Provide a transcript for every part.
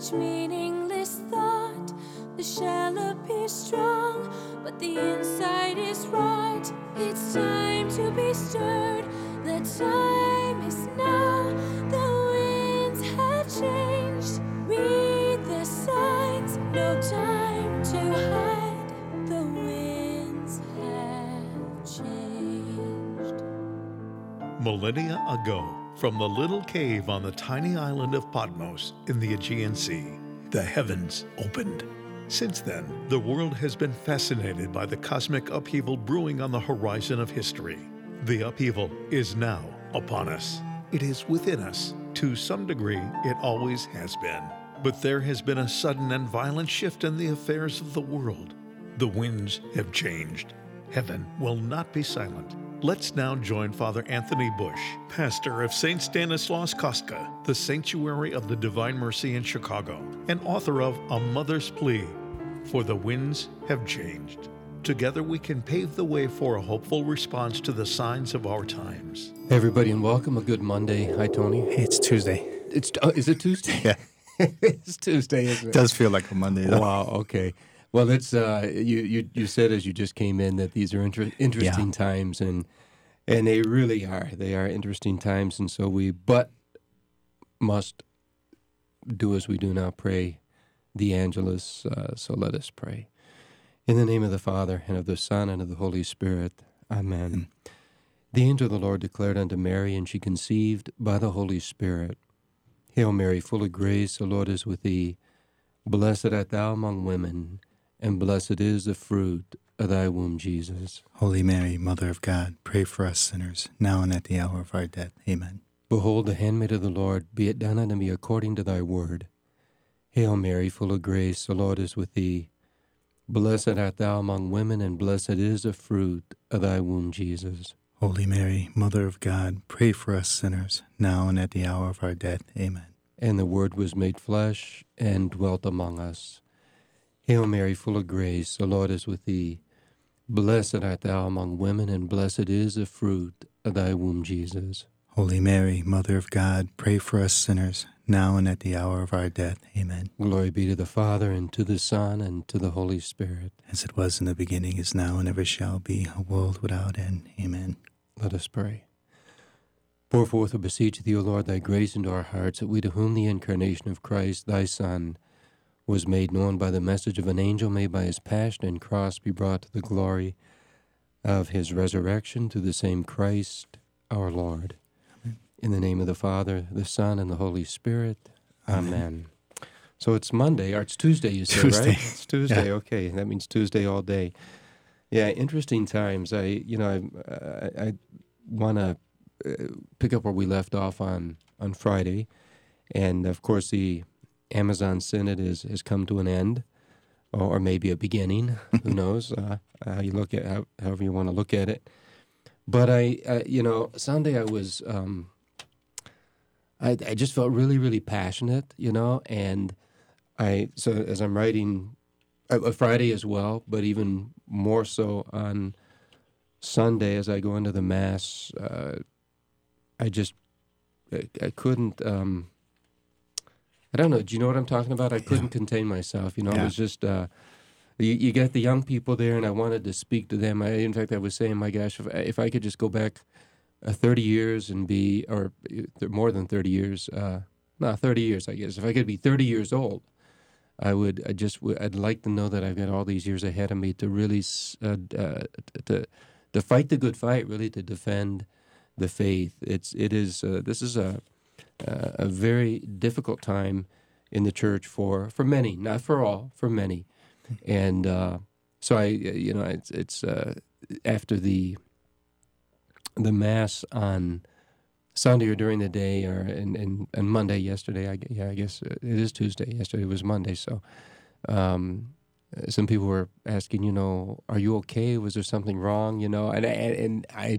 each meaningless thought. The shell appears strong, but the inside is rot. It's time to be stirred. The time is now. The winds have changed. Read the signs. No time to hide. The winds have changed. Millennia ago, from the little cave on the tiny island of Patmos in the Aegean Sea, the heavens opened. Since then, the world has been fascinated by the cosmic upheaval brewing on the horizon of history. The upheaval is now upon us. It is within us. To some degree, it always has been. But there has been a sudden and violent shift in the affairs of the world. The winds have changed. Heaven will not be silent. Let's now join Father Anthony Bush, pastor of St. Stanislaus Kostka, the Sanctuary of the Divine Mercy in Chicago, and author of A Mother's Plea, For the Winds Have Changed. Together we can pave the way for a hopeful response to the signs of our times. Hey everybody, and welcome. A good Monday. Hi, Tony. Hey, it's Tuesday. Is it Tuesday? Yeah. It's Tuesday, isn't it? It does feel like a Monday, though. Wow, okay. Well, it's you said as you just came in that these are interesting times, and they really are. They are interesting times, and so we must do as we do now, pray the Angelus. So let us pray. In the name of the Father, and of the Son, and of the Holy Spirit. Amen. The angel of the Lord declared unto Mary, and she conceived by the Holy Spirit. Hail Mary, full of grace, the Lord is with thee. Blessed art thou among women, and blessed is the fruit of thy womb, Jesus. Holy Mary, Mother of God, pray for us sinners, now and at the hour of our death. Amen. Behold, the handmaid of the Lord, be it done unto me according to thy word. Hail Mary, full of grace, the Lord is with thee. Blessed art thou among women, and blessed is the fruit of thy womb, Jesus. Holy Mary, Mother of God, pray for us sinners, now and at the hour of our death. Amen. And the Word was made flesh, and dwelt among us. Hail Mary, full of grace, the Lord is with thee. Blessed art thou among women, and blessed is the fruit of thy womb, Jesus. Holy Mary, Mother of God, pray for us sinners, now and at the hour of our death. Amen. Glory be to the Father, and to the Son, and to the Holy Spirit. As it was in the beginning, is now, and ever shall be, a world without end. Amen. Let us pray. Pour forth, we beseech thee, O Lord, thy grace into our hearts, that we to whom the incarnation of Christ, thy Son, was made known by the message of an angel, may by his passion and cross be brought to the glory of his resurrection, through the same Christ our Lord. Amen. In the name of the Father, the Son, and the Holy Spirit. Amen. So it's Monday, or it's Tuesday, you said, Tuesday. right? It's Tuesday, Yeah. Okay. That means Tuesday all day. Yeah, interesting times. I want to pick up where we left off on Friday. And, of course, the Amazon Synod has come to an end, or maybe a beginning. Who knows? How you look at however you want to look at it. But Sunday I was, I just felt really, really passionate, and so as I'm writing, Friday as well, but even more so on Sunday as I go into the Mass, I couldn't. I don't know. Do you know what I'm talking about? I couldn't contain myself. It was just, you get the young people there, and I wanted to speak to them. In fact, I was saying, my gosh, if I could just go back 30 years and be, or more than 30 years, 30 years, I guess. If I could be 30 years old, I'd like to know that I've got all these years ahead of me to really, to fight the good fight, really, to defend the faith. This is a very difficult time in the church for many, not for all, for many. And so it's after the Mass on Sunday or during the day, or and Monday yesterday. I guess it is Tuesday. Yesterday was Monday. So some people were asking, are you okay? Was there something wrong? And I.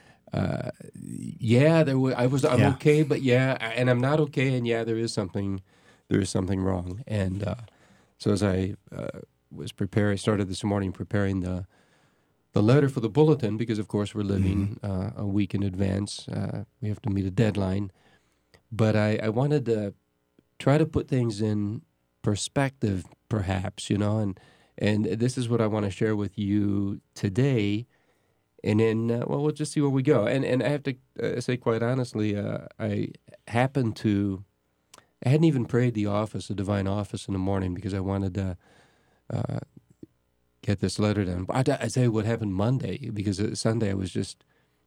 I'm okay, but and I'm not okay, and there is something wrong. And so as I was preparing, I started this morning preparing the letter for the bulletin, because of course we're living a week in advance. We have to meet a deadline, but I wanted to try to put things in perspective, perhaps, and this is what I want to share with you today. And then, we'll just see where we go. And I have to say, quite honestly, I hadn't even prayed the divine office in the morning because I wanted to get this letter done. But I tell you what happened Monday, because Sunday it was just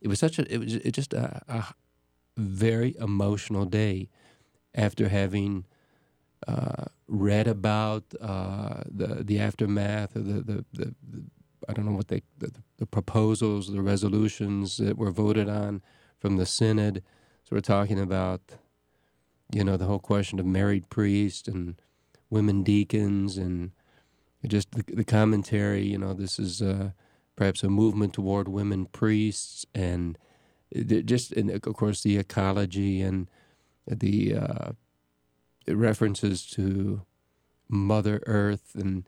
a very emotional day after having read about the aftermath of the I don't know what the proposals, the resolutions that were voted on from the synod. So we're talking about, the whole question of married priests and women deacons, and just the commentary. This is perhaps a movement toward women priests, and and of course the ecology and the references to Mother Earth, and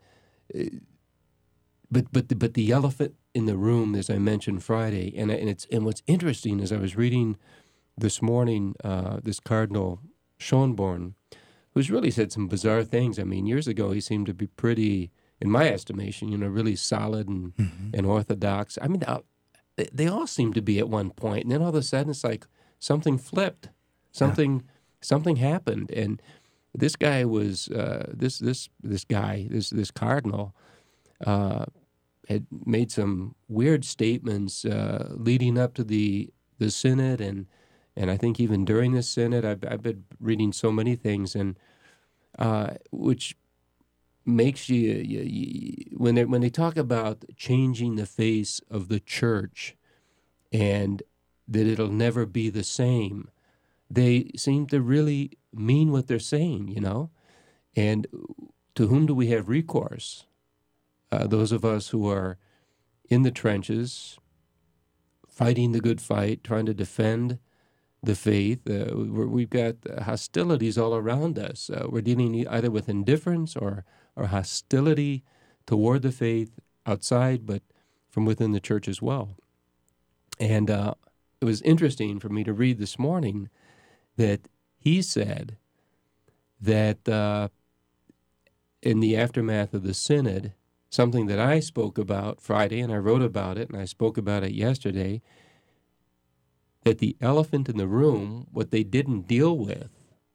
but the elephant in the room, as I mentioned Friday, and what's interesting is I was reading this morning this Cardinal Schönborn, who's really said some bizarre things. I mean, years ago he seemed to be pretty, in my estimation, really solid and and orthodox. I mean, they all seem to be at one point, and then all of a sudden it's like something flipped, something happened, and this guy was this cardinal had made some weird statements leading up to the synod, and I think even during the synod, I've been reading so many things, and which makes you when they talk about changing the face of the church, and that it'll never be the same, they seem to really mean what they're saying, And to whom do we have recourse? Those of us who are in the trenches, fighting the good fight, trying to defend the faith. We've got hostilities all around us. We're dealing either with indifference or hostility toward the faith outside, but from within the church as well. And it was interesting for me to read this morning that he said that in the aftermath of the synod, something that I spoke about Friday, and I wrote about it, and I spoke about it yesterday, that the elephant in the room, what they didn't deal with,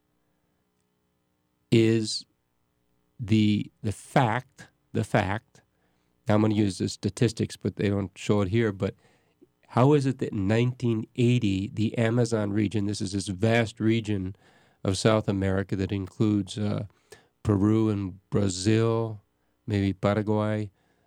is the fact, now I'm going to use the statistics, but they don't show it here, but how is it that in 1980, the Amazon region, this is this vast region of South America that includes Peru and Brazil, maybe Paraguay,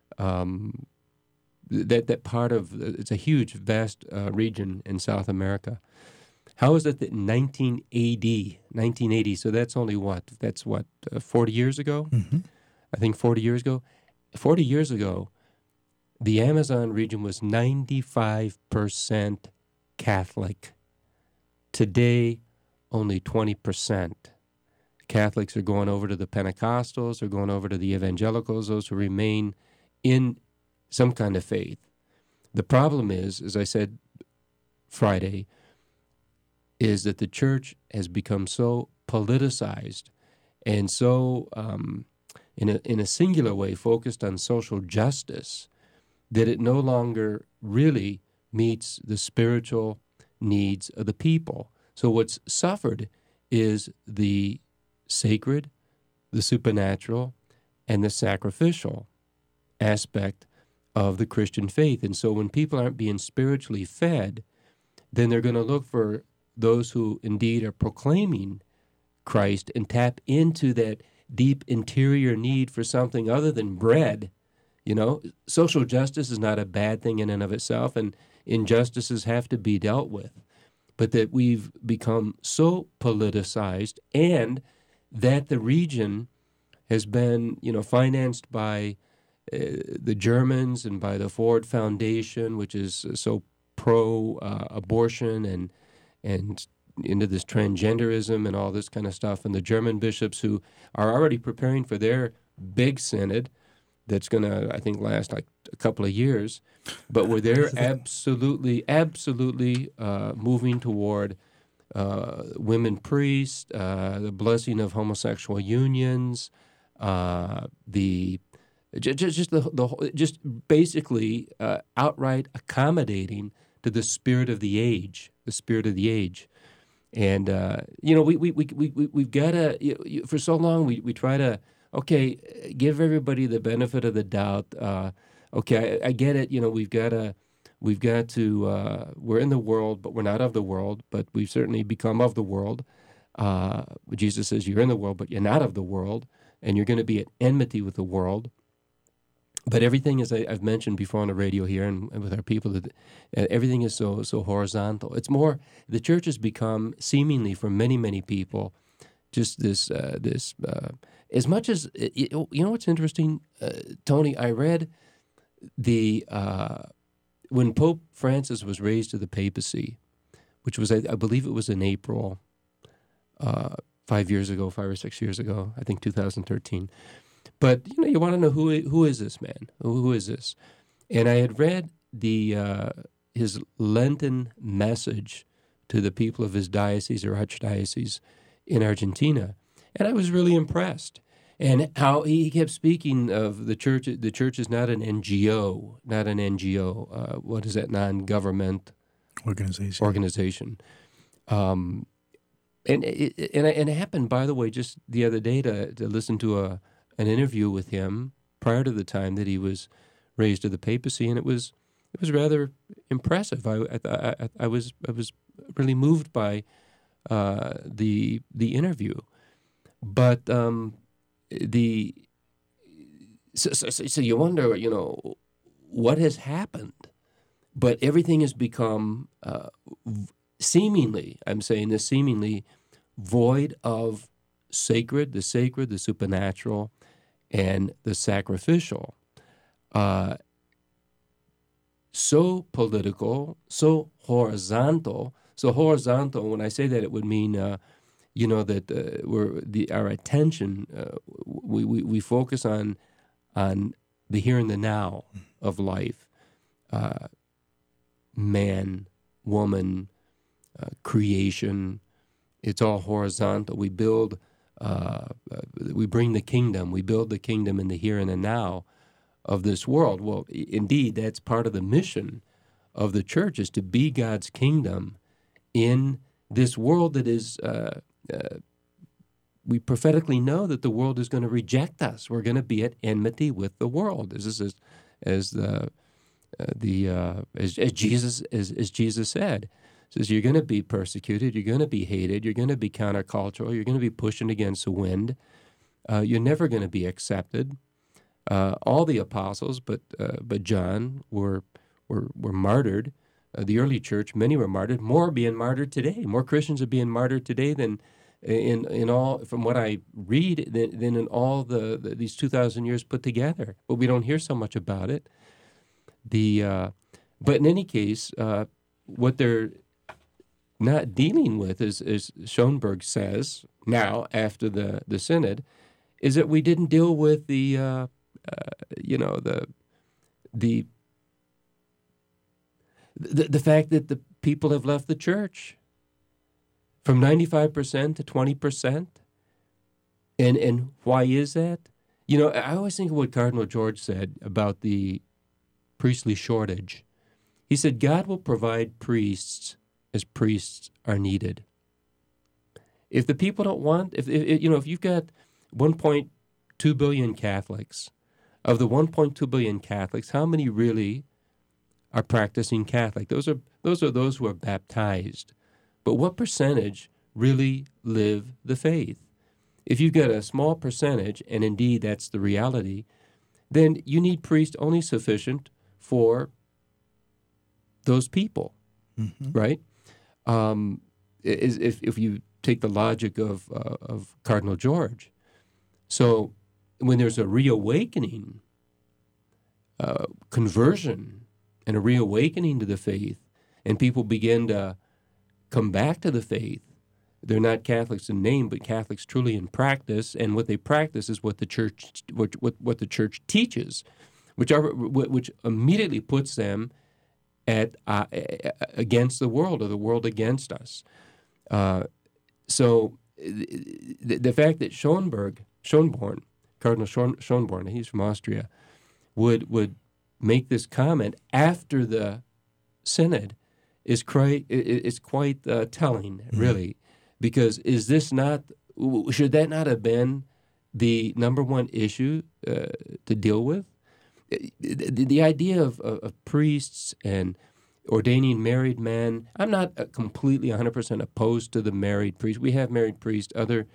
that part of, it's a huge, vast region in South America. How is it that in 1980, so that's only what? That's 40 years ago? Mm-hmm. I think 40 years ago. 40 years ago, the Amazon region was 95% Catholic. Today, only 20%. Catholics are going over to the Pentecostals, they're going over to the evangelicals, those who remain in some kind of faith. The problem is, as I said Friday, is that the church has become so politicized and so, in a singular way, focused on social justice, that it no longer really meets the spiritual needs of the people. So what's suffered is the sacred, the supernatural, and the sacrificial aspect of the Christian faith. And so when people aren't being spiritually fed, then they're going to look for those who indeed are proclaiming Christ and tap into that deep interior need for something other than bread. Social justice is not a bad thing in and of itself, and injustices have to be dealt with. But that we've become so politicized, and that the region has been, financed by the Germans and by the Ford Foundation, which is so pro-abortion and into this transgenderism and all this kind of stuff, and the German bishops who are already preparing for their big synod that's going to, I think, last like a couple of years, but where they're absolutely moving toward women priests, the blessing of homosexual unions, the just basically outright accommodating to the spirit of the age, And we've got to, for so long we try to, okay, give everybody the benefit of the doubt. Okay, I get it. We've got to. We're in the world, but we're not of the world. But we've certainly become of the world. Jesus says, "You're in the world, but you're not of the world, and you're going to be at enmity with the world." But everything, as I've mentioned before on the radio here and with our people, that everything is so horizontal. It's more, the church has become, seemingly for many people, just this as much as, what's interesting, Tony, I read when Pope Francis was raised to the papacy, which was, I believe it was in April, 5 or 6 years ago, I think 2013. But you want to know who is this man? Who is this? And I had read his Lenten message to the people of his diocese or archdiocese in Argentina, and I was really impressed. And how he kept speaking of the church. The church is not an NGO, what is that? Non-government organization. And it happened, by the way, just the other day to listen to an interview with him prior to the time that he was raised to the papacy, and it was rather impressive. I was really moved by the interview, but so you wonder, what has happened, but everything has become seemingly, I'm saying this, seemingly void of the sacred, the supernatural, and the sacrificial. So political, so horizontal. So horizontal, when I say that, it would mean, that our attention, we focus on the here and the now of life, man, woman, creation. It's all horizontal. We build. We bring the kingdom. We build the kingdom in the here and the now of this world. Well, indeed, that's part of the mission of the church, is to be God's kingdom in this world that is. We prophetically know that the world is going to reject us. We're going to be at enmity with the world. As Jesus said. Says you're going to be persecuted, you're going to be hated, you're going to be countercultural, you're going to be pushing against the wind. You're never going to be accepted. All the apostles, but John, were martyred. The early church, many were martyred. More are being martyred today. More Christians are being martyred today than in all, from what I read, than in all these 2,000 years put together. But we don't hear so much about it. But in any case, what they're not dealing with, as Schoenberg says now after the synod, is that we didn't deal with the fact that the people have left the church from 95% to 20%. And why is that? I always think of what Cardinal George said about the priestly shortage. He said, God will provide priests as priests are needed. If the people don't want, if you've got 1.2 billion Catholics, of the 1.2 billion Catholics, how many really are practicing Catholic? Those are those who are baptized. But what percentage really live the faith? If you've got a small percentage, and indeed that's the reality, then you need priests only sufficient for those people, right? If you take the logic of Cardinal George, so when there's a reawakening, conversion, and a reawakening to the faith, and people begin to come back to the faith, they're not Catholics in name, but Catholics truly in practice, and what they practice is what the church what the church teaches, which immediately puts them at against the world, or the world against us. So the fact that Schönborn Cardinal Schönborn, he's from Austria, would make this comment after the synod is quite telling, really, because should that not have been the number one issue to deal with? The idea of priests and ordaining married men, I'm not completely 100% opposed to the married priest. We have married priests, other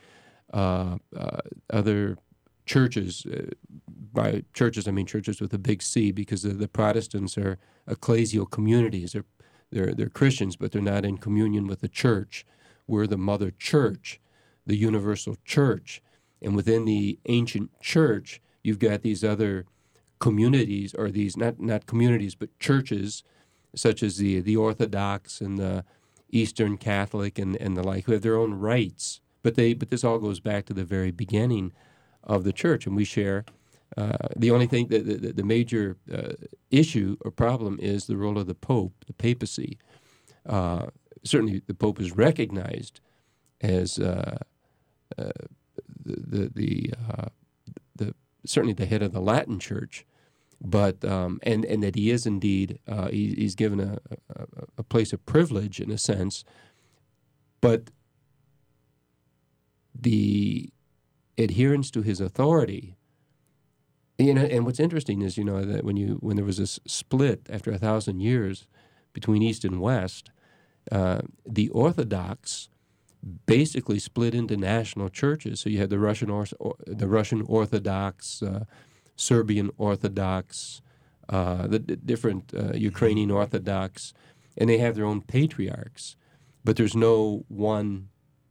churches, by churches I mean churches with a big C, because the Protestants are ecclesial communities. They're Christians, but they're not in communion with the church. We're the mother church, the universal church. And within the ancient church, you've got these other communities, or these not communities, but churches, such as the Orthodox and the Eastern Catholic and the like, who have their own rites. But this all goes back to the very beginning of the church, and we share. The only thing, the major issue or problem is the role of the Pope, the papacy. Certainly, the Pope is recognized as certainly the head of the Latin Church, but and that he is indeed he's given a place of privilege in a sense, but the adherence to his authority. And what's interesting is, that when there was this split after 1,000 years between East and West, the Orthodox basically split into national churches. So you had the Russian Orthodox, Serbian Orthodox, the different Ukrainian Orthodox, and they have their own patriarchs, but there's no one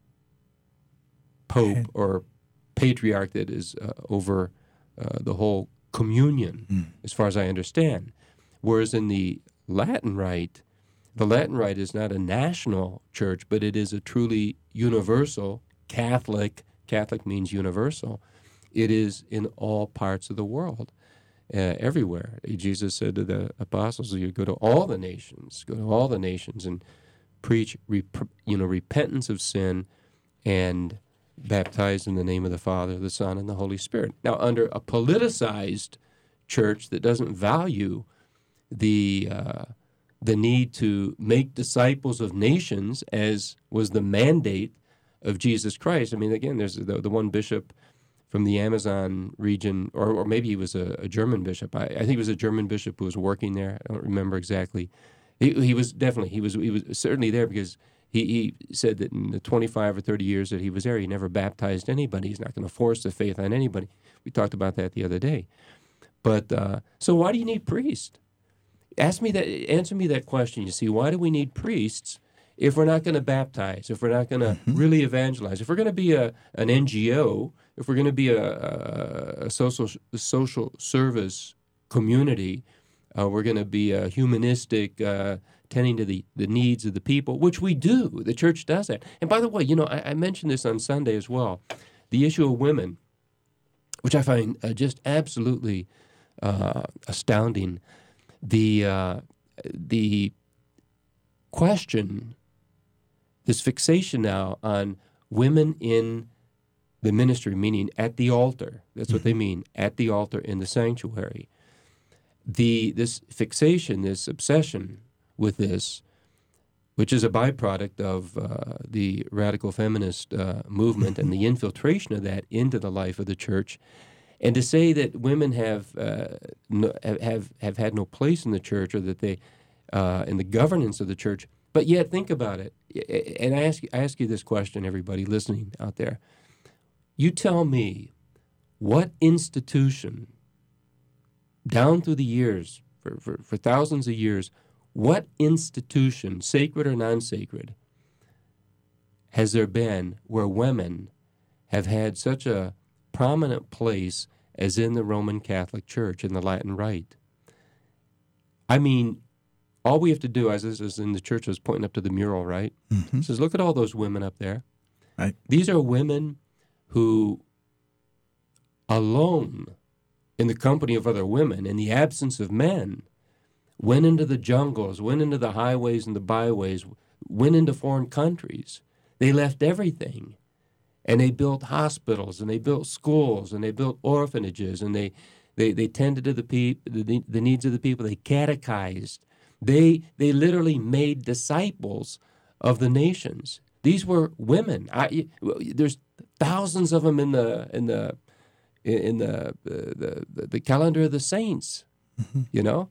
pope or patriarch that is over the whole communion, as far as I understand. Whereas in the Latin Rite is not a national church, but it is a truly universal Catholic. Catholic means universal. It is in all parts of the world, everywhere. Jesus said to the apostles, "You go to all the nations, and preach, repentance of sin, and baptized in the name of the Father, the Son, and the Holy Spirit." Now, under a politicized church that doesn't value the need to make disciples of nations, as was the mandate of Jesus Christ. I mean, again, there's the one bishop from the Amazon region, or maybe he was a German bishop. I think he was a German bishop who was working there. I don't remember exactly. He was certainly there, because he said that in the 25 or 30 years that he was there, he never baptized anybody. He's not going to force the faith on anybody. We talked about that the other day. But so why do you need priests? Answer me that question. You see, why do we need priests if we're not going to baptize, if we're not going to really evangelize, if we're going to be an NGO, if we're going to be a social service community, we're going to be a humanistic, tending to the needs of the people, which we do. The church does that. And by the way, I mentioned this on Sunday as well, the issue of women, which I find just absolutely astounding. The question, this fixation now on women in the ministry, meaning at the altar. That's what they mean, at the altar in the sanctuary. This fixation, this obsession with this, which is a byproduct of the radical feminist movement and the infiltration of that into the life of the church. And to say that women have had no place in the church, or that they in the governance of the church, but yet think about it. And I ask you this question, everybody listening out there. You tell me, what institution, down through the years, for thousands of years, what institution, sacred or non-sacred, has there been where women have had such a prominent place as in the Roman Catholic Church, in the Latin Rite? I mean, all we have to do, as in the church was pointing up to the mural, right? It says, look at all those women up there. Right. These are women who, alone, in the company of other women, in the absence of men, went into the jungles, went into the highways and the byways, went into foreign countries. They left everything. And they built hospitals, and they built schools, and they built orphanages, and they tended to the needs of the people. They catechized. They literally made disciples of the nations. These were women. There's thousands of them in the calendar of the saints. You know,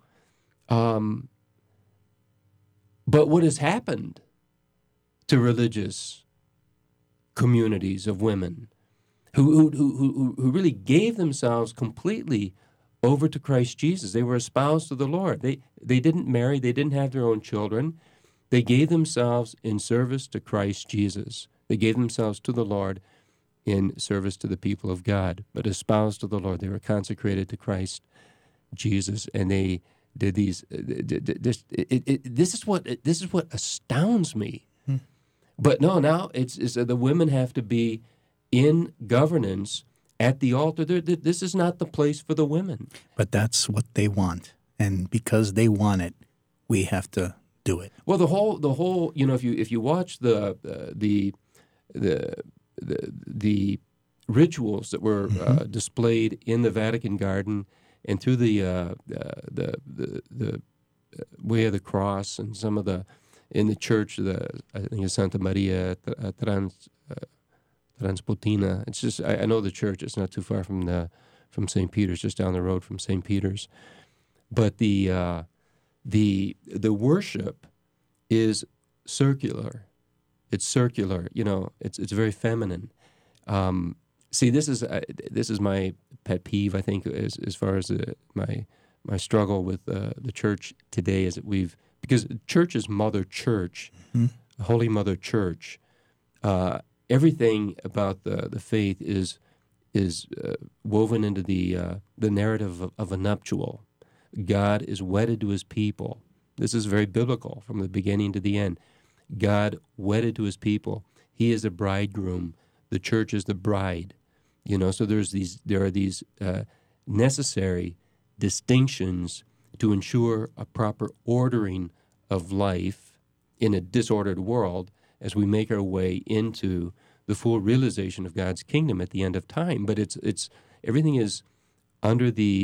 but what has happened to religious communities of women who really gave themselves completely over to Christ Jesus? They were espoused to the Lord. They didn't marry. They didn't have their own children. They gave themselves in service to Christ Jesus. They gave themselves to the Lord in service to the people of God, but espoused to the Lord. They were consecrated to Christ Jesus, and they did these. This is what astounds me. But no, now it's the women have to be in governance at the altar. This is not the place for the women. But that's what they want, and because they want it, we have to do it. Well, the whole. You know, if you watch the rituals that were displayed in the Vatican Garden and through the way of the cross and some of the in the church, I think it's Santa Maria Transpotina. It's just I know the church. It's not too far from St. Peter's, just down the road from St. Peter's. But the worship is circular. It's circular. You know, it's very feminine. See, this is my pet peeve. I think as far as my struggle with the church today is that because church is Mother Church, Holy Mother Church. Everything about the faith is woven into the narrative of a nuptial. God is wedded to his people. This is very biblical from the beginning to the end. God wedded to his people. He is a bridegroom. The church is the bride. You know, so there are these necessary distinctions to ensure a proper ordering of life in a disordered world as we make our way into the full realization of God's kingdom at the end of time. But it's everything is under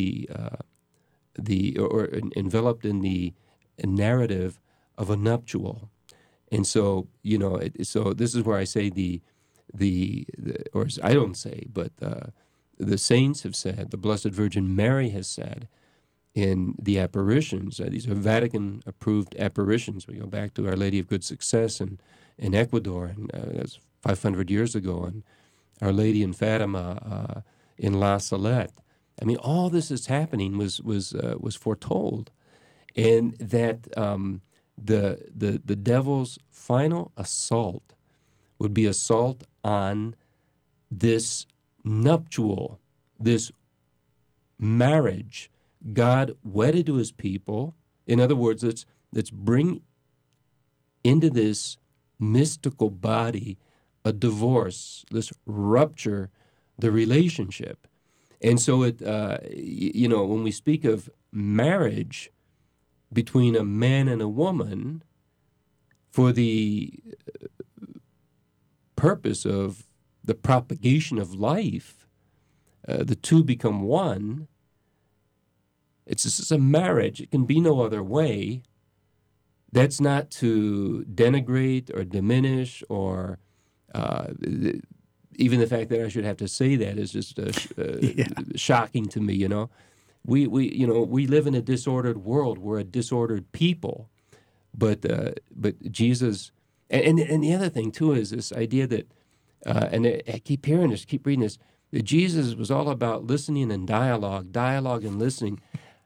or enveloped in the narrative of a nuptial. And so, you know, so this is where I say or I don't say, but the saints have said, the Blessed Virgin Mary has said in the apparitions, these are Vatican-approved apparitions. We go back to Our Lady of Good Success in Ecuador, and that's 500 years ago, and Our Lady in Fatima in La Salette. I mean, all this is happening was foretold, and that the devil's final assault would be assault on this nuptial, this marriage, God wedded to his people. In other words, let's bring into this mystical body a divorce. Let's rupture the relationship. And so you know, when we speak of marriage between a man and a woman for the purpose of the propagation of life, the two become one. It's a marriage. It can be no other way. That's not to denigrate or diminish or even the fact that I should have to say that is just shocking to me. You know, we live in a disordered world. We're a disordered people, but Jesus, and the other thing too is this idea that, and I keep hearing this, keep reading this, that Jesus was all about listening and dialogue and listening.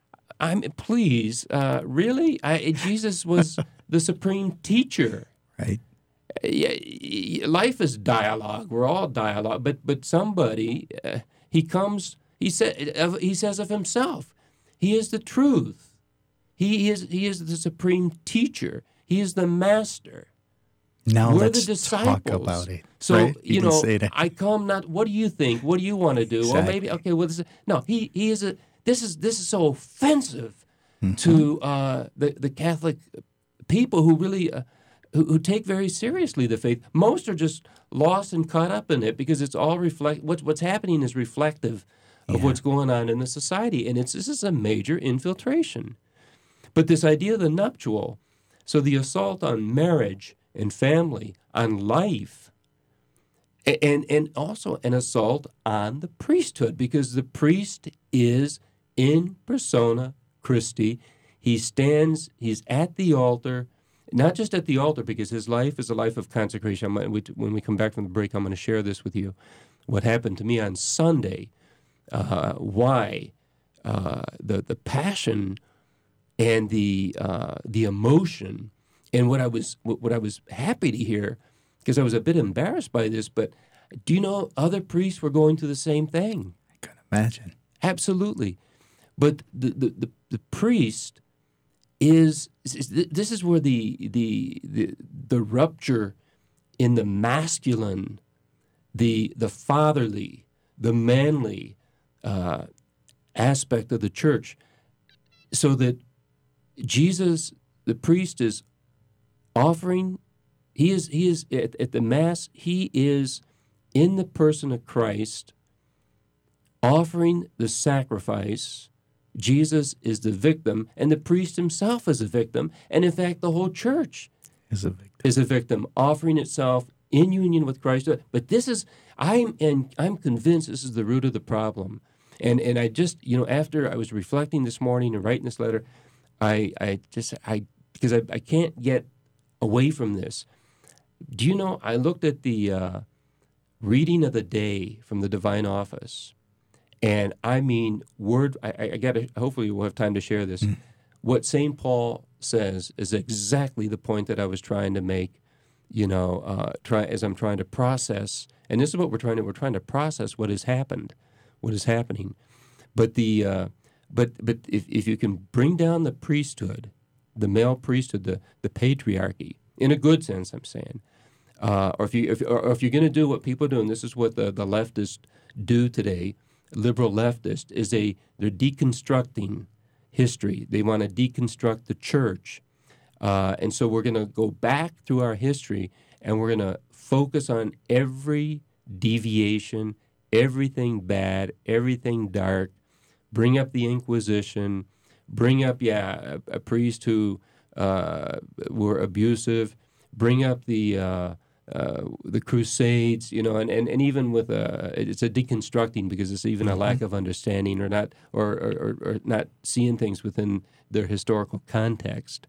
Really? Jesus was the supreme teacher. Right. Yeah, life is dialogue. We're all dialogue. But somebody, he says of himself, he is the truth. He is the supreme teacher. He is the master. Now we're let's the disciples. talk about it. So, right? you know, I come not, what do you think? What do you want to do? Exactly. Or maybe, okay, well, he is this is so offensive to the Catholic people who really who take very seriously the faith. Most are just lost and caught up in it because it's all what's happening is reflective of what's going on in the society, and this is a major infiltration. But this idea of the nuptial, so the assault on marriage and family, on life, and also an assault on the priesthood, because the priest is in persona Christi. He's at the altar, not just at the altar, because his life is a life of consecration. When we come back from the break, I'm going to share this with you. What happened to me on Sunday, why the passion and the emotion, and what I was happy to hear, because I was a bit embarrassed by this, but do you know other priests were going through the same thing? I can imagine. Absolutely. But the priest is this is where the rupture in the masculine, the fatherly, the manly aspect of the church, so that Jesus, the priest, is offering. He is at the Mass. He is in the person of Christ, offering the sacrifice. Jesus is the victim, and the priest himself is a victim, and in fact, the whole church is a victim, offering itself in union with Christ. But I'm convinced this is the root of the problem. And I just, after I was reflecting this morning and writing this letter, because I can't get away from this. Do you know, I looked at the reading of the day from the Divine Office, and I mean, hopefully we'll have time to share this. What St. Paul says is exactly the point that I was trying to make, as I'm trying to process, and this is what we're trying to process what has happened, what is happening. But if you can bring down the priesthood, the male priesthood, the patriarchy, in a good sense, I'm saying, or if you're going to do what people do, and this is what the leftists do today, liberal leftists, is they're deconstructing history. They want to deconstruct the church, and so we're going to go back through our history, and we're going to focus on every deviation, everything bad, everything dark. Bring up the Inquisition, bring up a priest who were abusive, bring up the Crusades, and even with it's a deconstructing, because it's even a lack of understanding, or not seeing things within their historical context.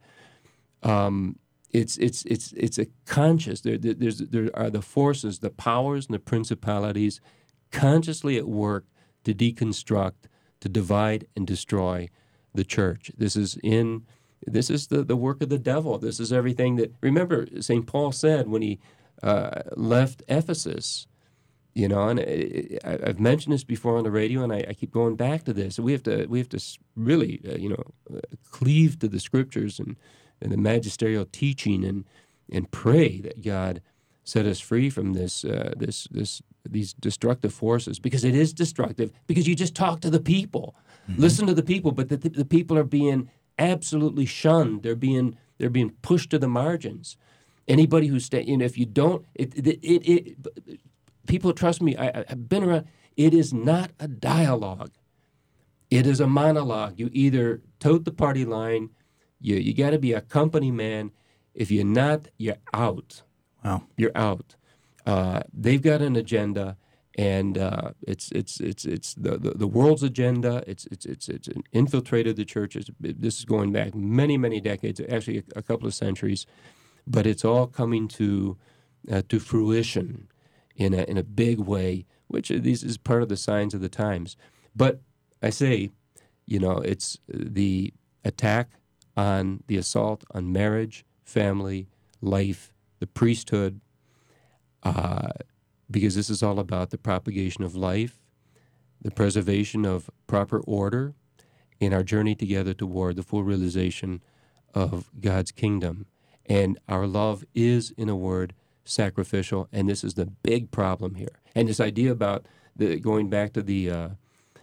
It's a conscious. There are the forces, the powers, and the principalities consciously at work to deconstruct, to divide and destroy the church. This is the work of the devil. This is everything that, remember, St. Paul said when he left Ephesus, and I've mentioned this before on the radio, and I keep going back to this. We have to really, cleave to the scriptures and the magisterial teaching, and pray that God set us free from these destructive forces, because it is destructive, because you just talk to the people, listen to the people, but the people are being absolutely shunned. They're being pushed to the margins. Anybody who if you don't, people, trust me, I've been around. It is not a dialogue. It is a monologue. You either tote the party line, you got to be a company man. If you're not, you're out. Wow. You're out. They've got an agenda, and it's the world's agenda. It's infiltrated the churches. This is going back many, many decades, actually a couple of centuries, but it's all coming to fruition in a big way, which this is part of the signs of the times. But I say, it's the attack on the assault on marriage, family, life, the priesthood, because this is all about the propagation of life, the preservation of proper order in our journey together toward the full realization of God's kingdom. And our love is, in a word, sacrificial, and this is the big problem here. And this idea about going back to the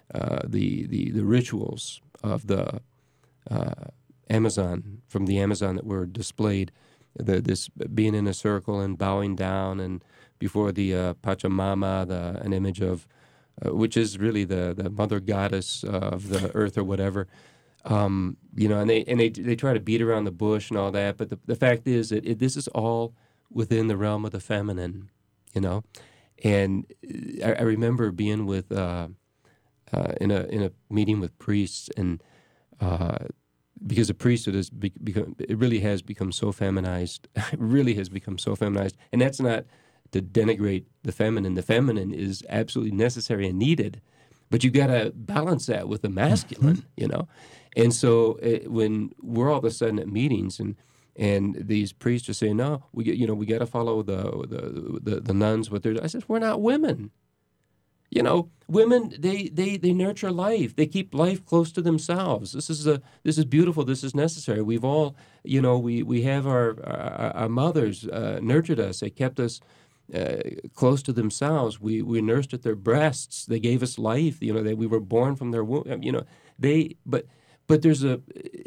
rituals of the Amazon, from the Amazon that were displayed this being in a circle and bowing down and before the Pachamama, an image of, which is really the mother goddess of the earth or whatever. And they try to beat around the bush and all that, but the fact is that this is all within the realm of the feminine, And I remember being with in a meeting with priests, and because the priesthood really has become so feminized, and that's not to denigrate the feminine. The feminine is absolutely necessary and needed, but you got to balance that with the masculine, And so when we're all of a sudden at meetings and these priests are saying, no, we got to follow the nuns, what they're. I said, we're not women. Women they nurture life. They keep life close to themselves. This is beautiful. This is necessary. We've all, we have our mothers nurtured us. They kept us close to themselves. We nursed at their breasts. They gave us life. We were born from their womb. But there's a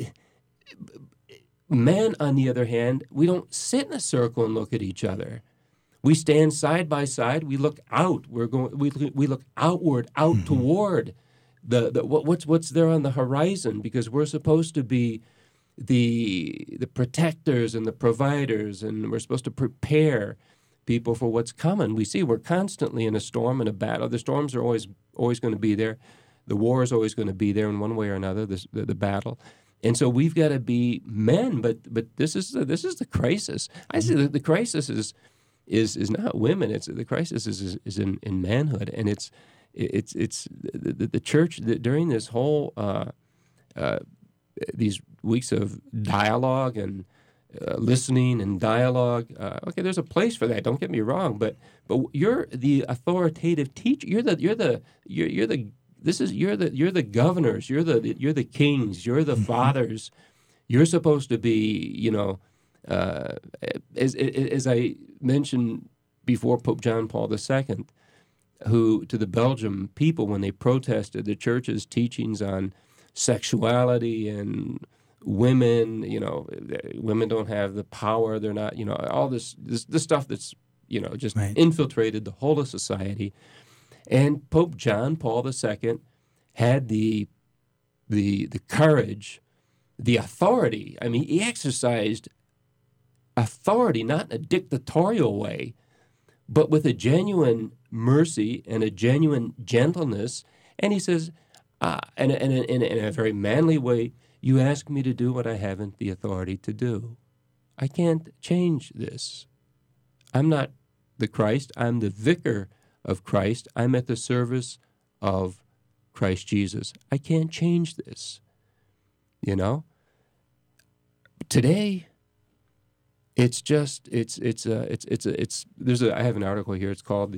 men, on the other hand, we don't sit in a circle and look at each other. We stand side by side. We look out. We look outward, out toward what's there on the horizon, because we're supposed to be the protectors and the providers, and we're supposed to prepare people for what's coming. We see we're constantly in a storm and a battle. The storms are always going to be there. The war is always going to be there in one way or another. The battle. And so we've got to be men, but this is the crisis. I say the crisis is not women. It's the crisis is in manhood, and it's the church that during this whole these weeks of dialogue and listening and dialogue. Okay, there's a place for that. Don't get me wrong, but you're the authoritative teacher. You're the governors. You're the kings. You're the fathers. You're supposed to be, as I mentioned before, Pope John Paul II, who to the Belgium people when they protested the church's teachings on sexuality and women, women don't have the power. They're not, all this stuff that's, just right. Infiltrated the whole of society. And Pope John Paul II had the courage, the authority. I mean, he exercised authority, not in a dictatorial way, but with a genuine mercy and a genuine gentleness. And he says, in a very manly way, you ask me to do what I haven't the authority to do. I can't change this. I'm not the Christ. I'm the vicar of Christ. I'm at the service of Christ Jesus. I can't change this. Today, it's just I have an article here. It's called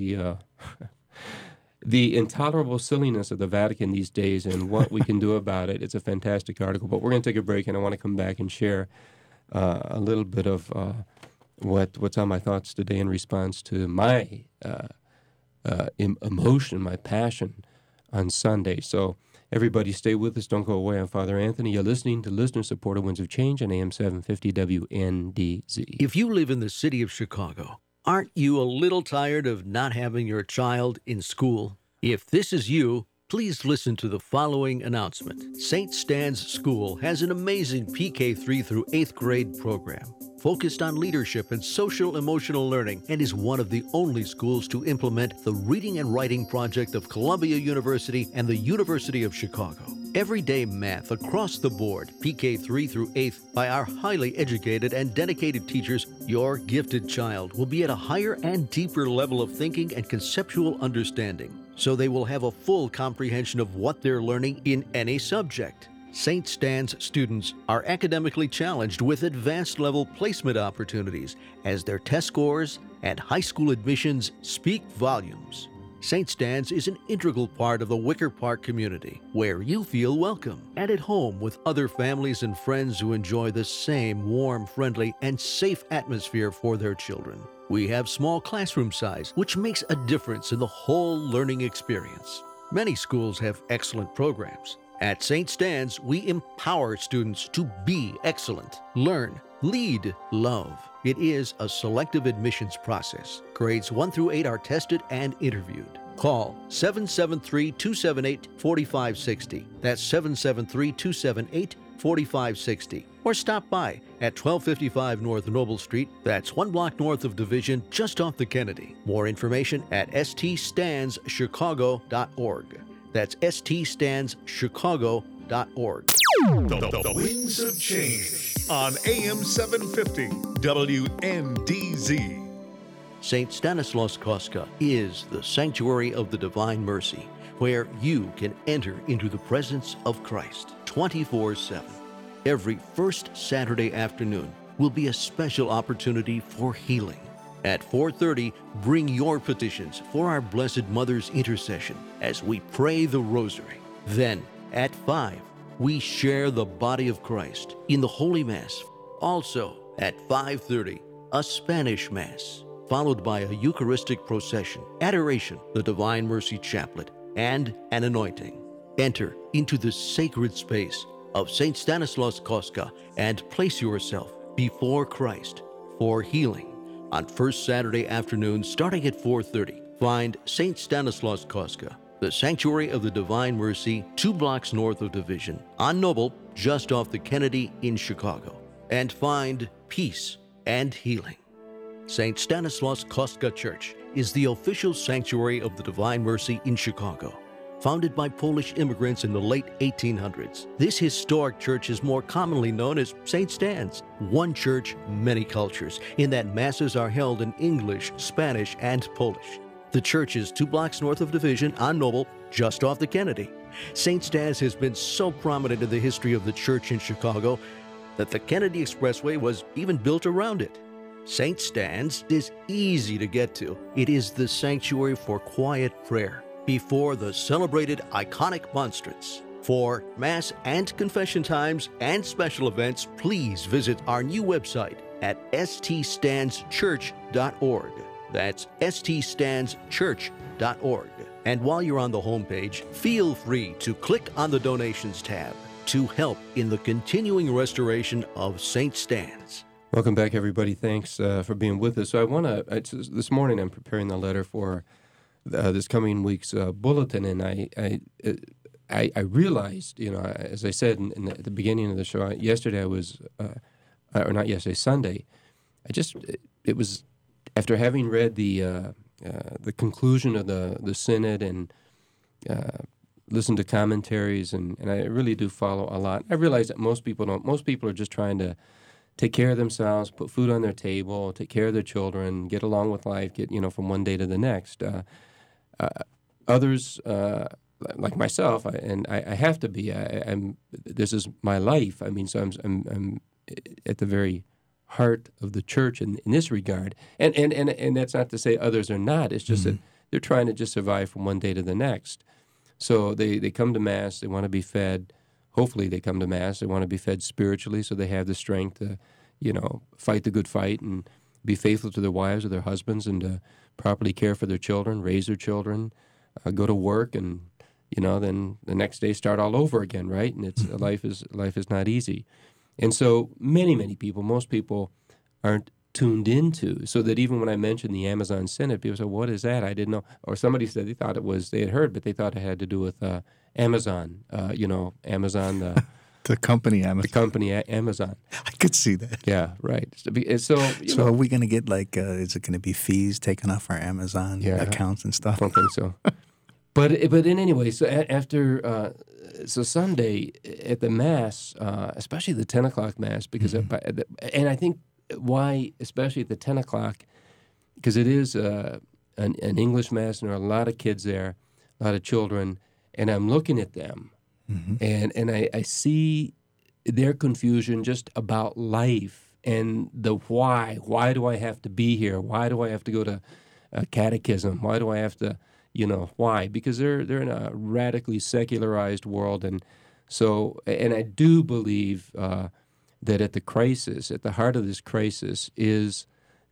the intolerable silliness of the Vatican these days and what we can do about it. It's a fantastic article, but we're going to take a break, and I want to come back and share a little bit of what's on my thoughts today in response to my emotion, my passion on Sunday. So everybody stay with us. Don't go away. I'm Father Anthony. You're listening to Listener-Supported Winds of Change on AM 750 WNDZ. If you live in the city of Chicago, aren't you a little tired of not having your child in school? If this is you, please listen to the following announcement. St. Stan's School has an amazing PK3 through 8th grade program focused on leadership and social-emotional learning, and is one of the only schools to implement the Reading and Writing Project of Columbia University and the University of Chicago. Everyday math across the board, PK3 through 8th, by our highly educated and dedicated teachers, your gifted child will be at a higher and deeper level of thinking and conceptual understanding, so they will have a full comprehension of what they're learning in any subject. St. Stan's students are academically challenged with advanced level placement opportunities as their test scores and high school admissions speak volumes. St. Stan's is an integral part of the Wicker Park community, where you feel welcome and at home with other families and friends who enjoy the same warm, friendly, and safe atmosphere for their children. We have small classroom size, which makes a difference in the whole learning experience. Many schools have excellent programs. At St. Stan's, we empower students to be excellent, learn, lead, love. It is a selective admissions process. Grades 1 through 8 are tested and interviewed. Call 773-278-4560. That's 773-278-4560. Or stop by at 1255 North Noble Street. That's 1 block north of Division, just off the Kennedy. More information at ststandschicago.org. That's ststandschicago.org. The Wings of Change on AM 750 WNDZ. St. Stanislaus Kostka is the sanctuary of the Divine Mercy, where you can enter into the presence of Christ 24/7. Every first Saturday afternoon will be a special opportunity for healing. At 4:30, bring your petitions for our Blessed Mother's intercession as we pray the Rosary. Then, at 5, we share the body of Christ in the Holy Mass. Also, at 5:30, a Spanish Mass, followed by a Eucharistic procession, adoration, the Divine Mercy Chaplet, and an anointing. Enter into the sacred space of St. Stanislaus Kostka and place yourself before Christ for healing. On first Saturday afternoon, starting at 4:30, find St. Stanislaus Kostka, the Sanctuary of the Divine Mercy, 2 blocks north of Division, on Noble, just off the Kennedy in Chicago, and find peace and healing. St. Stanislaus Kostka Church is the official sanctuary of the Divine Mercy in Chicago. Founded by Polish immigrants in the late 1800s, this historic church is more commonly known as St. Stan's. One church, many cultures, in that masses are held in English, Spanish, and Polish. The church is 2 blocks north of Division on Noble, just off the Kennedy. St. Stan's has been so prominent in the history of the church in Chicago that the Kennedy Expressway was even built around it. St. Stan's is easy to get to. It is the sanctuary for quiet prayer before the celebrated iconic monstrance. For Mass and confession times and special events, please visit our new website at ststandschurch.org. That's ststandschurch.org. And while you're on the homepage, feel free to click on the Donations tab to help in the continuing restoration of St. Stan's. Welcome back, everybody. Thanks for being with us. So I want to, this morning I'm preparing the letter for this coming week's bulletin, and I realized, as I said at the beginning of the show, yesterday I was, or not yesterday, Sunday, it was after having read the conclusion of the synod and listened to commentaries, and I really do follow a lot. I realize that most people don't. Most people are just trying to take care of themselves, put food on their table, take care of their children, get along with life, get from one day to the next. Others, like myself, I have to be. I'm. This is my life. I mean, so I'm at the very heart of the church in this regard. And that's not to say others are not. It's just that they're trying to just survive from one day to the next. So they come to Mass. They want to be fed. Hopefully, they come to Mass. They want to be fed spiritually, so they have the strength to, fight the good fight and be faithful to their wives or their husbands, and to properly care for their children, raise their children, go to work, and then the next day start all over again, right? And it's life is not easy, and so many people, most people, aren't tuned into, so that even when I mentioned the Amazon Synod, people say, "What is that?" I didn't know, or somebody said they thought they had heard, but they thought it had to do with Amazon. Amazon. The company Amazon. The company Amazon. I could see that. Yeah, right. So are we going to get is it going to be fees taken off our Amazon accounts and stuff? I don't think so. But in any way, so after Sunday at the Mass, especially the 10 o'clock Mass, because and I think why especially at the 10 o'clock, because it is an English Mass, and there are a lot of kids there, a lot of children, and I'm looking at them. And I see their confusion just about life and the why. Why do I have to be here? Why do I have to go to catechism? Why do I have to, why? Because they're in a radically secularized world. And so, and I do believe that at the heart of this crisis is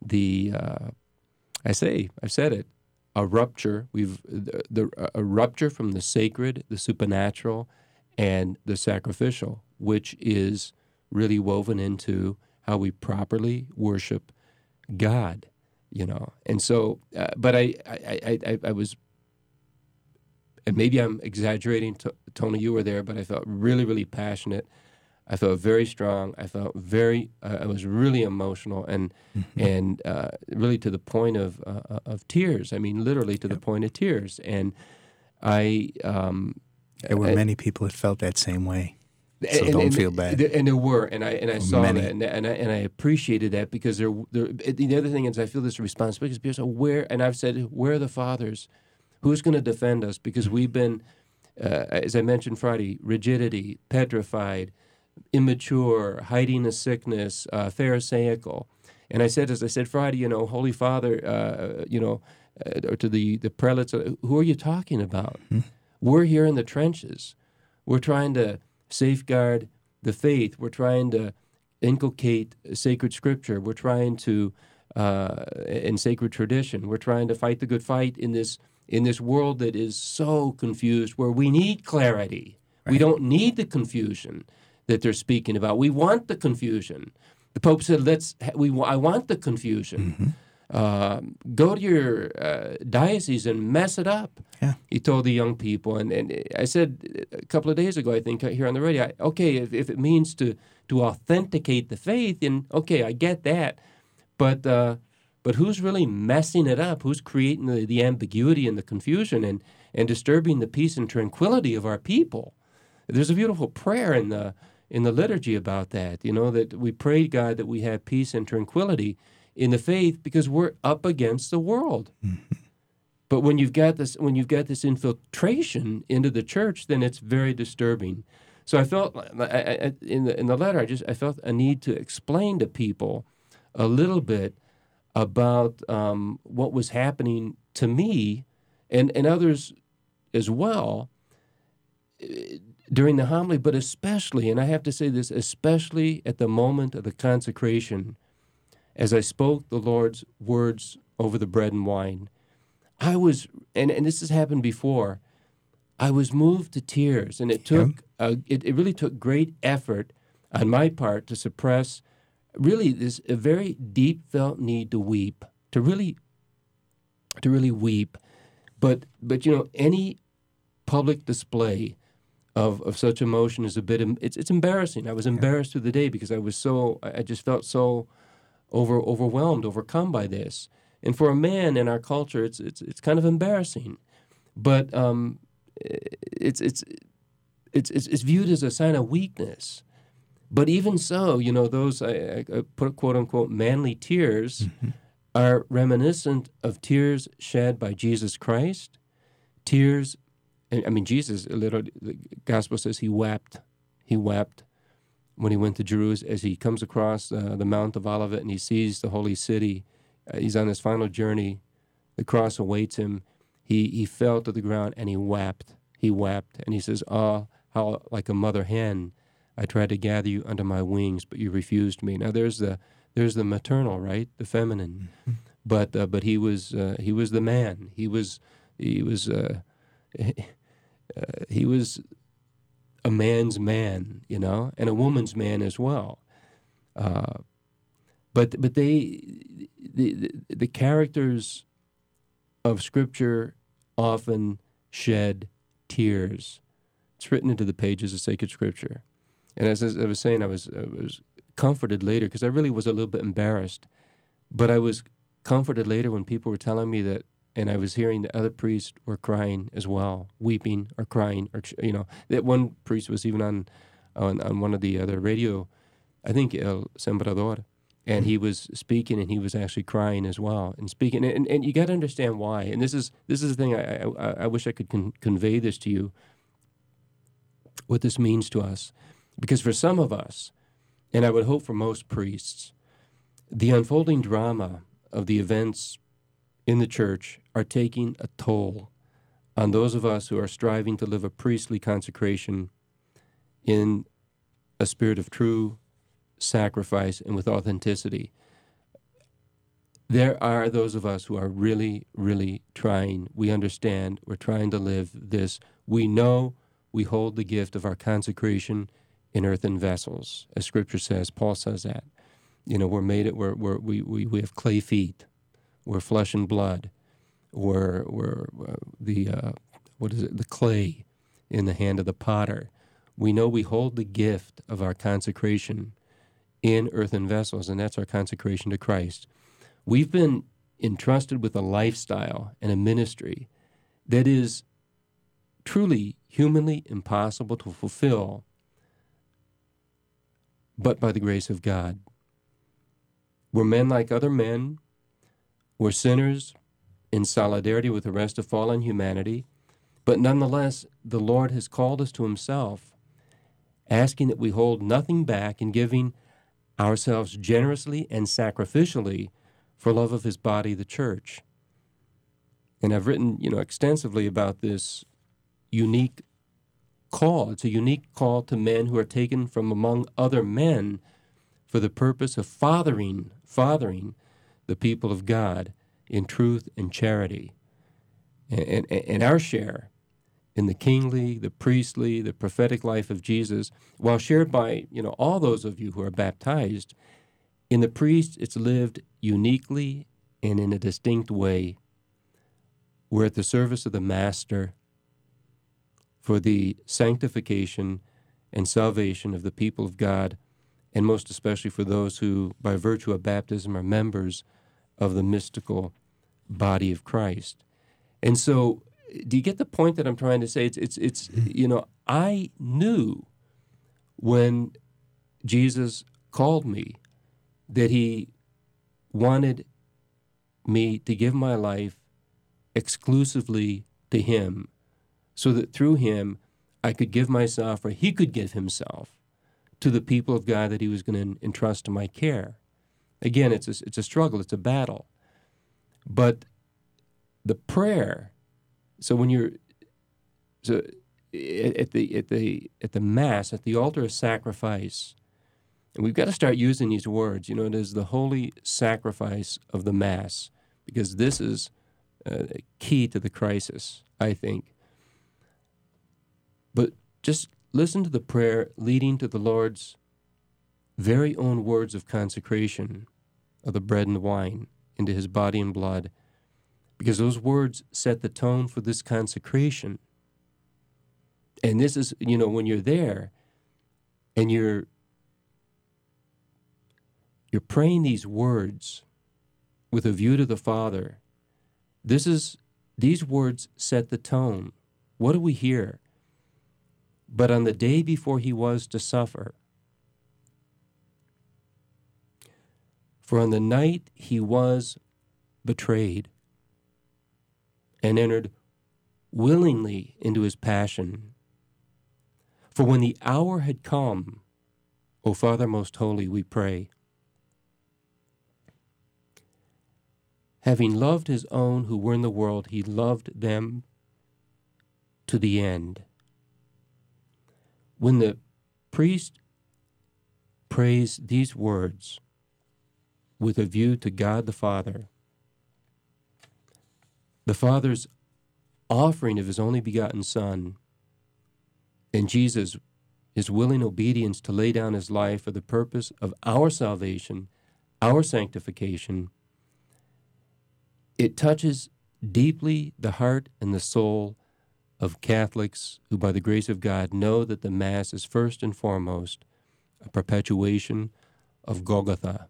I've said it, a rupture. A rupture from the sacred, the supernatural, and the sacrificial, which is really woven into how we properly worship God, And so, but I was, and maybe I'm exaggerating, Tony, you were there, but I felt really, really passionate. I felt very strong. I felt I was really emotional and really to the point of tears. I mean, literally to the point of tears. And there were many people that felt that same way. So don't feel bad. And there were, and I saw many. that, and I appreciated that, because the other thing is I feel this responsibility, because people say, and I've said, where are the fathers? Who's going to defend us? Because we've been, as I mentioned Friday, rigidity, petrified, immature, hiding a sickness, pharisaical. And I said, as I said Friday, Holy Father, or to the prelates, who are you talking about? Mm-hmm. We're here in the trenches. We're trying to safeguard the faith. We're trying to inculcate sacred scripture. We're trying to, in sacred tradition, we're trying to fight the good fight in this world that is so confused, where we need clarity. Right. We don't need the confusion that they're speaking about. We want the confusion. The Pope said, I want the confusion. Mm-hmm. Go to your diocese and mess it up. Yeah. He told the young people. And I said a couple of days ago, I think, here on the radio, if it means to authenticate the faith, then okay, I get that. But who's really messing it up? Who's creating the ambiguity and the confusion and disturbing the peace and tranquility of our people? There's a beautiful prayer in the liturgy about that, that we pray, God, that we have peace and tranquility in the faith, because we're up against the world. Mm-hmm. But when you've got this infiltration into the church, then it's very disturbing. So I felt in the letter, I felt a need to explain to people a little bit about what was happening to me and others as well during the homily, but especially, and I have to say this, especially at the moment of the consecration, as I spoke the Lord's words over the bread and wine. I was, and this has happened before, I was moved to tears, and it really took great effort on my part to suppress really a very deep felt need to weep, to really weep. But any public display of such emotion is a bit, it's embarrassing. I was embarrassed through the day because I just felt so overwhelmed, overcome by this. And for a man in our culture, it's kind of embarrassing. But it's viewed as a sign of weakness. But even so, those I put quote unquote manly tears mm-hmm. are reminiscent of tears shed by Jesus Christ. Tears, Jesus, the gospel says he wept. He wept when he went to Jerusalem, as he comes across the Mount of Olivet and he sees the holy city. He's on his final journey. The cross awaits him. He fell to the ground and he wept. He wept. And he says, "Oh, how like a mother hen, I tried to gather you under my wings, but you refused me." Now there's the maternal, right? The feminine. Mm-hmm. But he was the man. He was a man's man, and a woman's man as well. But the characters of Scripture often shed tears. It's written into the pages of sacred Scripture. And as I was saying, I was comforted later, because I really was a little bit embarrassed. But I was comforted later when people were telling me that, and I was hearing that other priests were crying as well, weeping or crying, or that one priest was even on one of the other radio, I think El Sembrador, and he was speaking and he was actually crying as well and speaking, and you got to understand why. And this is the thing. I wish I could convey this to you, what this means to us, because for some of us, and I would hope for most priests, the unfolding drama of the events in the church are taking a toll on those of us who are striving to live a priestly consecration in a spirit of true sacrifice and with authenticity. There are those of us who are really, really trying. We understand. We're trying to live this. We know we hold the gift of our consecration in earthen vessels, as Scripture says. Paul says that. We have clay feet. We're flesh and blood. We're the clay in the hand of the potter. We know we hold the gift of our consecration in earthen vessels, and that's our consecration to Christ. We've been entrusted with a lifestyle and a ministry that is truly humanly impossible to fulfill, but by the grace of God. We're men like other men. We're sinners in solidarity with the rest of fallen humanity, but nonetheless, the Lord has called us to himself, asking that we hold nothing back in giving ourselves generously and sacrificially for love of his body, the church. And I've written, extensively about this unique call. It's a unique call to men who are taken from among other men for the purpose of fathering the people of God in truth and charity. And our share in the kingly, the priestly, the prophetic life of Jesus, while shared by, all those of you who are baptized, in the priest it's lived uniquely and in a distinct way. We're at the service of the Master for the sanctification and salvation of the people of God, and most especially for those who, by virtue of baptism, are members of the mystical body of Christ. And so, do you get the point that I'm trying to say? It's I knew when Jesus called me that he wanted me to give my life exclusively to him, so that through him I could give myself, or he could give himself, to the people of God that he was going to entrust to my care. Again, it's a struggle, it's a battle. But the prayer, at the Mass, at the altar of sacrifice, and we've got to start using these words, it is the holy sacrifice of the Mass, because this is key to the crisis, I think. But just listen to the prayer leading to the Lord's very own words of consecration of the bread and the wine into his body and blood, because those words set the tone for this consecration. And this is, when you're there and you're praying these words with a view to the Father, these words set the tone. What do we hear? But on the day before he was to suffer, for on the night he was betrayed and entered willingly into his passion. For when the hour had come, O Father most holy, we pray, having loved his own who were in the world, he loved them to the end. When the priest prays these words with a view to God the Father's offering of his only begotten Son, and Jesus' his willing obedience to lay down his life for the purpose of our salvation, our sanctification, it touches deeply the heart and the soul of Catholics who, by the grace of God, know that the Mass is first and foremost a perpetuation of Golgotha.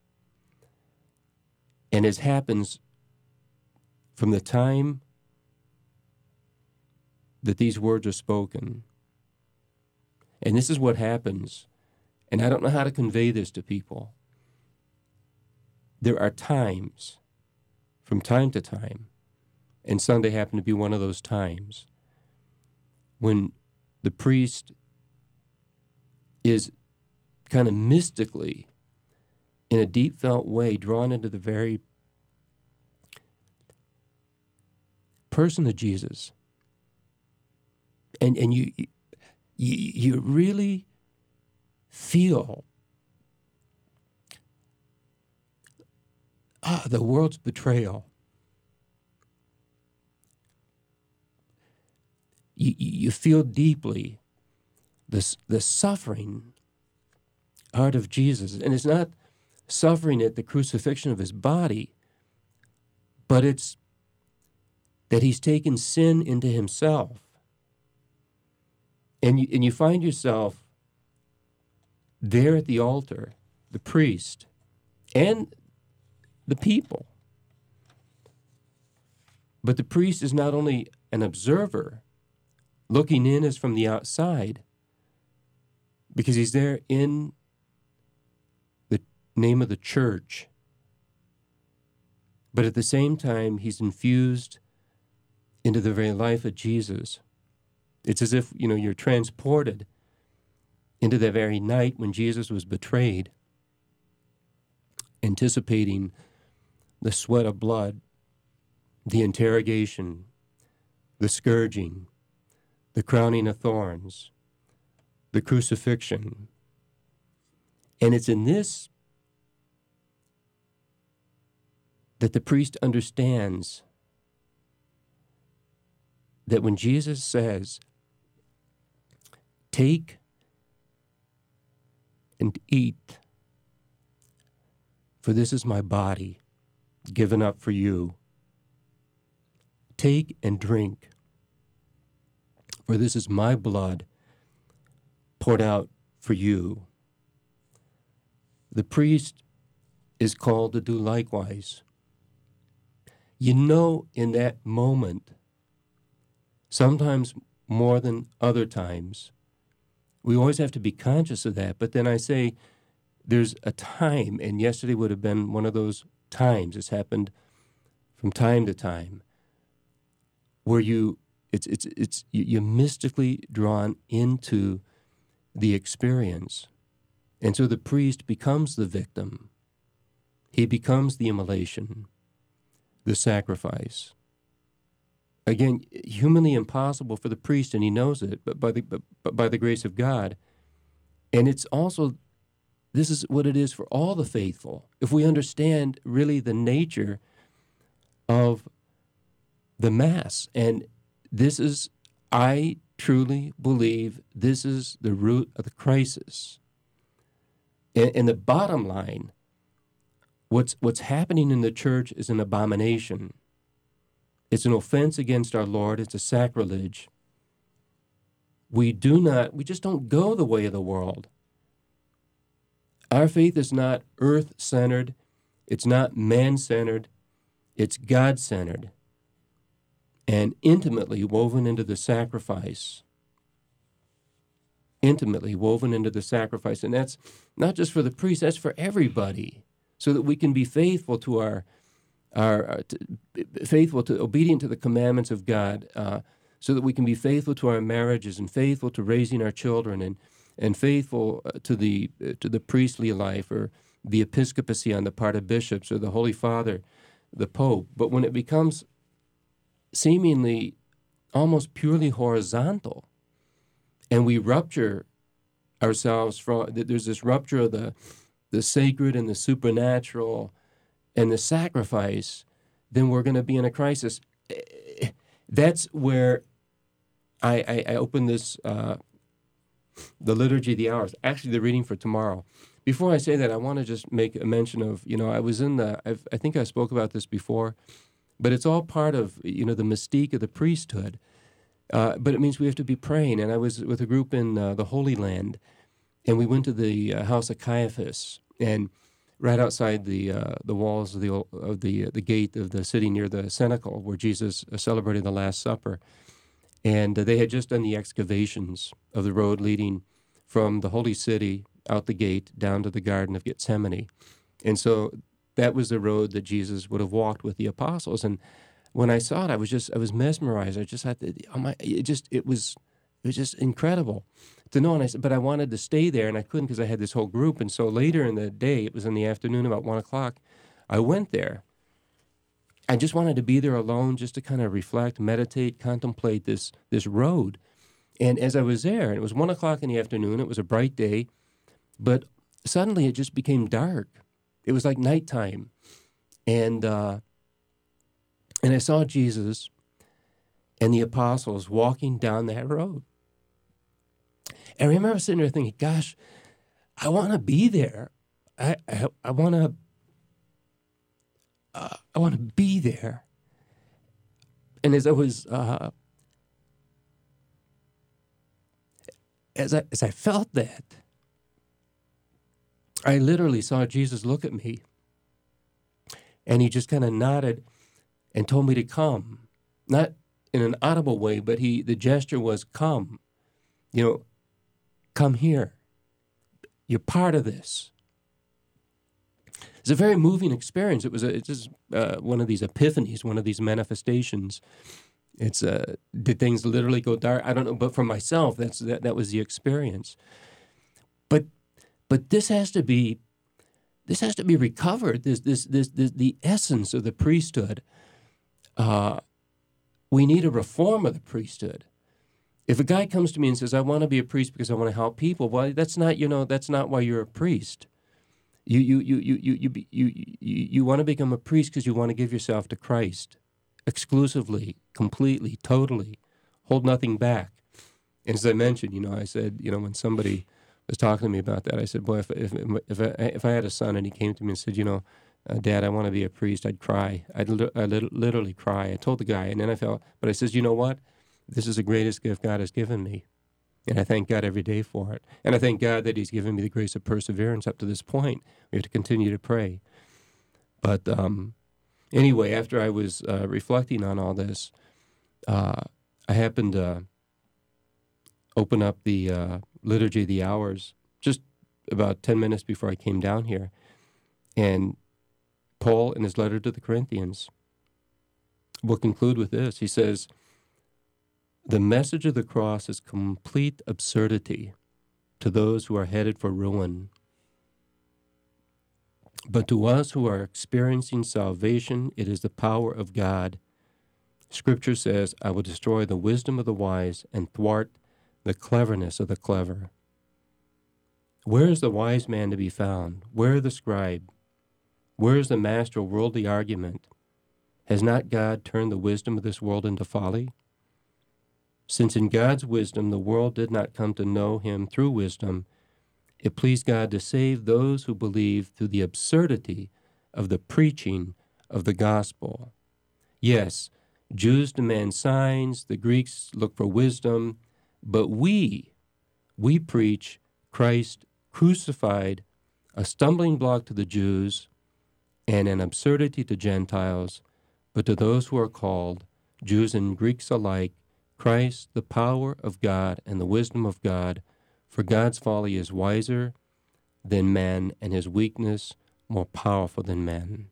And as happens from the time that these words are spoken, and this is what happens, and I don't know how to convey this to people, there are times, from time to time, and Sunday happened to be one of those times, when the priest is kind of mystically, in a deep felt way, drawn into the very person of Jesus. And you really feel the world's betrayal. You feel deeply the suffering heart of Jesus. And it's not suffering at the crucifixion of his body, but it's that he's taken sin into himself. And you find yourself there at the altar, the priest, and the people. But the priest is not only an observer, looking in as from the outside, because he's there in the name of the church. But at the same time, he's infused into the very life of Jesus. It's as if, you're transported into that very night when Jesus was betrayed, anticipating the sweat of blood, the interrogation, the scourging, the crowning of thorns, the crucifixion. And it's in this that the priest understands that when Jesus says, "Take and eat, for this is my body given up for you. Take and drink, for this is my blood poured out for you." The priest is called to do likewise. In that moment, sometimes more than other times, we always have to be conscious of that. But then I say there's a time, and yesterday would have been one of those times. It's happened from time to time, where you're mystically drawn into the experience. And so the priest becomes the victim. He becomes the immolation, the sacrifice. Again, humanly impossible for the priest, and he knows it, but by the grace of God. And it's also, this is what it is for all the faithful. If we understand really the nature of the Mass, and this is, I truly believe, this is the root of the crisis. And the bottom line, what's happening in the church is an abomination. It's an offense against our Lord. It's a sacrilege. We just don't go the way of the world. Our faith is not earth-centered. It's not man-centered. It's God-centered and intimately woven into the sacrifice. Intimately woven into the sacrifice. And that's not just for the priest, that's for everybody, so that we can be faithful to obedient to the commandments of God, so that we can be faithful to our marriages and faithful to raising our children and faithful to the priestly life or the episcopacy on the part of bishops or the Holy Father, the Pope. But when it becomes seemingly almost purely horizontal, and we rupture ourselves from, there's this rupture of the sacred and the supernatural and the sacrifice, then we're going to be in a crisis. That's where I open this, the Liturgy of the Hours, actually the reading for tomorrow. Before I say that, I want to just make a mention of, I was in I think I spoke about this before, but it's all part of, the mystique of the priesthood. But it means we have to be praying. And I was with a group in the Holy Land, and we went to the house of Caiaphas, and right outside the walls of the gate of the city near the cenacle where Jesus celebrated the Last Supper. And they had just done the excavations of the road leading from the Holy City out the gate down to the Garden of Gethsemane. And so that was the road that Jesus would have walked with the apostles. And when I saw it, I was mesmerized. I just had to, it was just incredible to know. And I said, but I wanted to stay there, and I couldn't because I had this whole group. And so later in the day, it was in the afternoon, about 1 o'clock, I went there. I just wanted to be there alone, just to kind of reflect, meditate, contemplate this road. And as I was there, and it was 1 o'clock in the afternoon, it was a bright day, but suddenly it just became dark. It was like nighttime. And I saw Jesus and the apostles walking down that road. And I remember sitting there thinking, gosh, I want to be there. I want to be there. And as I was as I felt that, I literally saw Jesus look at me, and he just kind of nodded and told me to come. Not in an audible way, but the gesture was come. Come here. You're part of this. It's a very moving experience. It's just one of these epiphanies, one of these manifestations. It's did things literally go dark? I don't know, but for myself, that was the experience. But this has to be recovered. The essence of the priesthood. We need a reform of the priesthood. If a guy comes to me and says, "I want to be a priest because I want to help people," well, that's not why you're a priest. You want to become a priest because you want to give yourself to Christ exclusively, completely, totally, hold nothing back. And as I mentioned, I said, when somebody was talking to me about that, I said, boy, if I had a son and he came to me and said, Dad, I want to be a priest, I'd cry. I'd literally cry. I told the guy, and then I felt, but I says, you know what? This is the greatest gift God has given me. And I thank God every day for it. And I thank God that he's given me the grace of perseverance up to this point. We have to continue to pray. But anyway, after I was reflecting on all this, I happened to open up the Liturgy of the Hours just about 10 minutes before I came down here. And Paul, in his letter to the Corinthians, will conclude with this. He says, "The message of the cross is complete absurdity to those who are headed for ruin. But to us who are experiencing salvation, it is the power of God. Scripture says, 'I will destroy the wisdom of the wise and thwart the cleverness of the clever.' Where is the wise man to be found? Where the scribe? Where is the master of worldly argument? Has not God turned the wisdom of this world into folly? Since in God's wisdom the world did not come to know him through wisdom, it pleased God to save those who believe through the absurdity of the preaching of the gospel. Yes, Jews demand signs, the Greeks look for wisdom, but we preach Christ crucified, a stumbling block to the Jews and an absurdity to Gentiles, but to those who are called, Jews and Greeks alike, Christ, the power of God and the wisdom of God, for God's folly is wiser than man, and his weakness more powerful than man."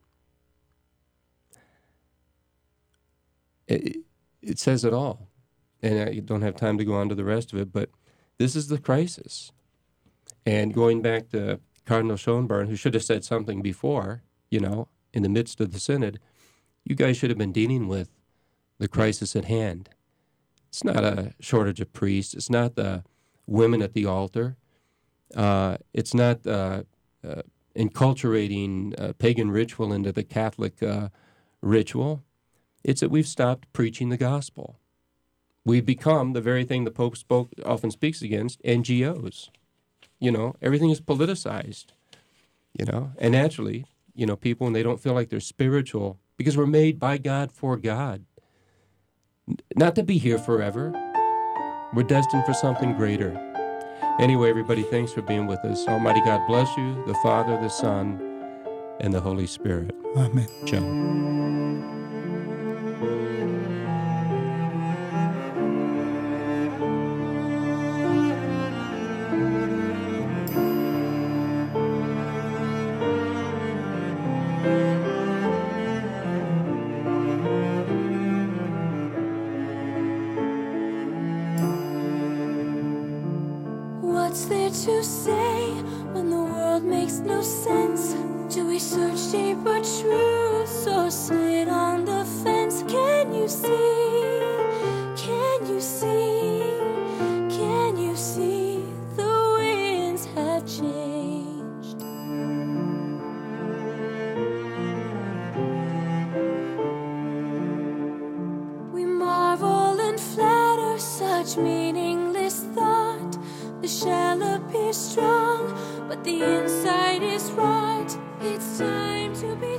It says it all, and I don't have time to go on to the rest of it, but this is the crisis. And going back to Cardinal Schönborn, who should have said something before, in the midst of the synod, you guys should have been dealing with the crisis at hand. It's not a shortage of priests. It's not the women at the altar. It's not enculturating pagan ritual into the Catholic ritual. It's that we've stopped preaching the gospel. We've become the very thing the Pope often speaks against, NGOs. Everything is politicized, and naturally, people, when they don't feel like they're spiritual, because we're made by God for God, not to be here forever. We're destined for something greater. Anyway, everybody, thanks for being with us. Almighty God bless you, the Father, the Son, and the Holy Spirit. Amen. Ciao. What's there to say when the world makes no sense? Do we search deeper truths or sit on the fence? Can you see? Can you see? Can you see the winds have changed? We marvel and flatter such meaningless thought. The shall appear strong, but but the inside is rot. It's time to be